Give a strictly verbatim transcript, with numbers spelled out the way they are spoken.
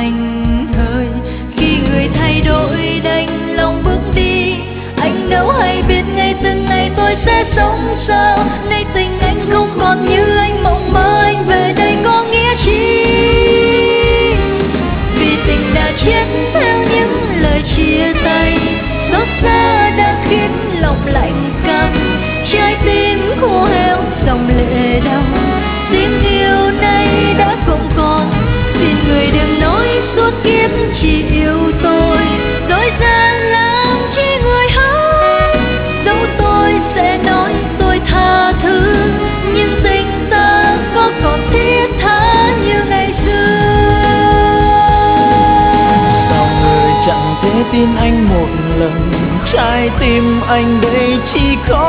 anh ơi. Khi người thay đổi đành lòng bước đi, anh đâu hay biết ngày từng ngày tôi sẽ sống sao. Nay tình anh không còn như anh mộng mơ, anh về đây có nghĩa chi? Vì tình đã chết theo những lời chia tay, xót xa đã khiến lòng lạnh căm, trái tim khô héo dòng lệ đau. Tiếng yêu nay đã không còn, xin người đừng nói suốt kiếp chỉ yêu tôi. Dối gian làm chi người hỡi, dẫu tôi sẽ nói tôi tha thứ, nhưng tình ta có còn thiết tha như ngày xưa. Sao người chẳng thể tin anh một lần, trái tim anh đây chỉ có